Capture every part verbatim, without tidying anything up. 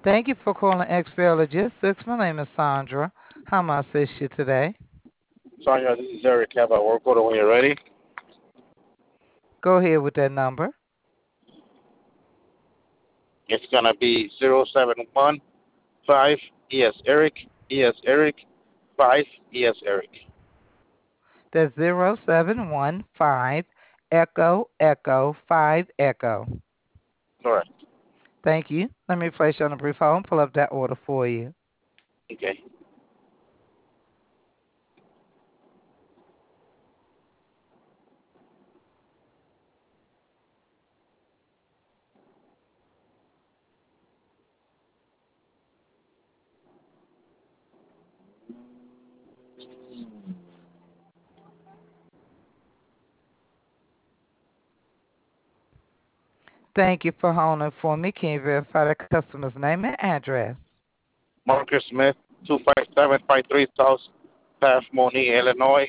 Thank you for calling X P L Logistics. My name is Sandra. How may I assist you today? Sonia, this is Eric. Have a work order when you're ready. Go ahead with that number. It's gonna be zero seven one five E S Eric E S Eric five E S Eric. That's zero seven one five Echo Echo five Echo. Correct. Thank you. Let me place you on a brief hold and pull up that order for you. Okay. Thank you for holding for me. Can you verify the customer's name and address? Marcus Smith, two five seven five three South Path, Moni, Illinois.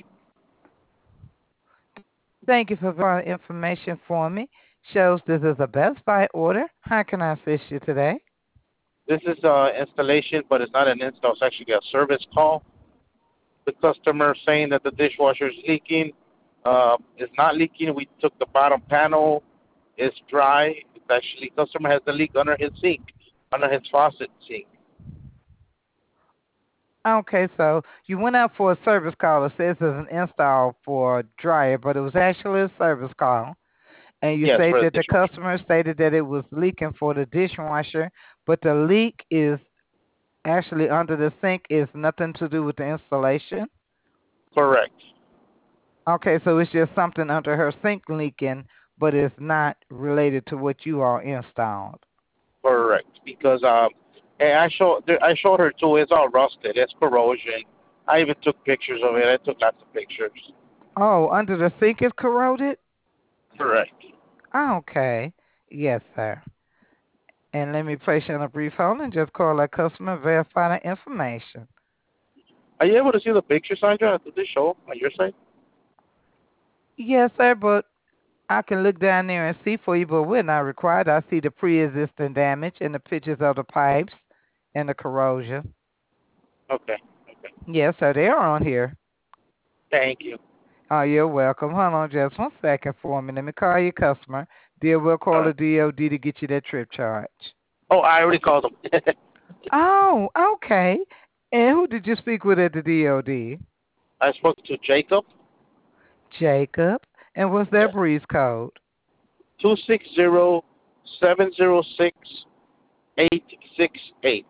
Thank you for providing information for me. Shows this is a Best Buy order. How can I assist you today? This is uh installation, but it's not an install. It's actually a service call. The customer saying that the dishwasher is leaking. Uh, it's not leaking. We took the bottom panel. It's dry. It's actually customer has the leak under his sink, under his faucet sink. Okay, so you went out for a service call. It says it's an install for a dryer, but it was actually a service call. And you Yes, say for the that the dishwasher. customer stated that it was leaking for the dishwasher, but the leak is actually under the sink. Is nothing to do with the installation. Correct. Okay, so it's just something under her sink leaking, but it's not related to what you all installed. Correct. Because um, and I showed I showed her too. It's all rusted. It's corrosion. I even took pictures of it. I took lots of pictures. Oh, under the sink is corroded? Correct. Okay. Yes, sir. And let me place you on a brief hold and just call that customer and verify the information. Are you able to see the picture, Sandra? Did they show on your side? Yes, sir, but I can look down there and see for you, but we're not required. I see the pre-existing damage and the pictures of the pipes and the corrosion. Okay. Okay. Yes, sir, they are on here. Thank you. Oh, you're welcome. Hold on just one second for me. Let me call your customer. Deal, we'll All call the right. D O D to get you that trip charge. Oh, I already called them. Oh, okay. And who did you speak with at the D O D? I spoke to Jacob. Jacob. And what's their Yes. breeze code? Two six zero seven zero six eight six eight.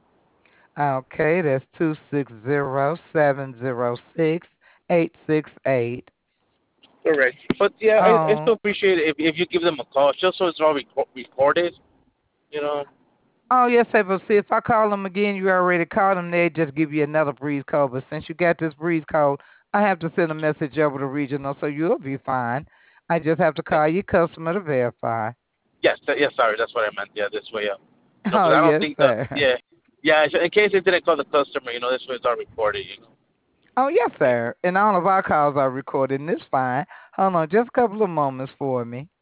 Okay, that's two six zero seven zero six eight six eight. Correct. But yeah, I, I still Oh, appreciate it if if you give them a call, just so it's all reco- recorded. You know. oh yes, sir. But see, if I call them again, you already called them. They just give you another breeze code. But since you got this breeze code, I have to send a message over to regional, so you'll be fine. I just have to call your customer to verify. Yes. Th- yes. Sorry, that's what I meant. Yeah, this way. Yeah. No, Oh because I don't yes, think the. sir. Yeah. Yeah. In case they didn't call the customer, you know, this way it's all recorded. You know. Oh yes, Yeah. sir. And all of our calls are recorded, and it's fine. Hold on, just a couple of moments for me.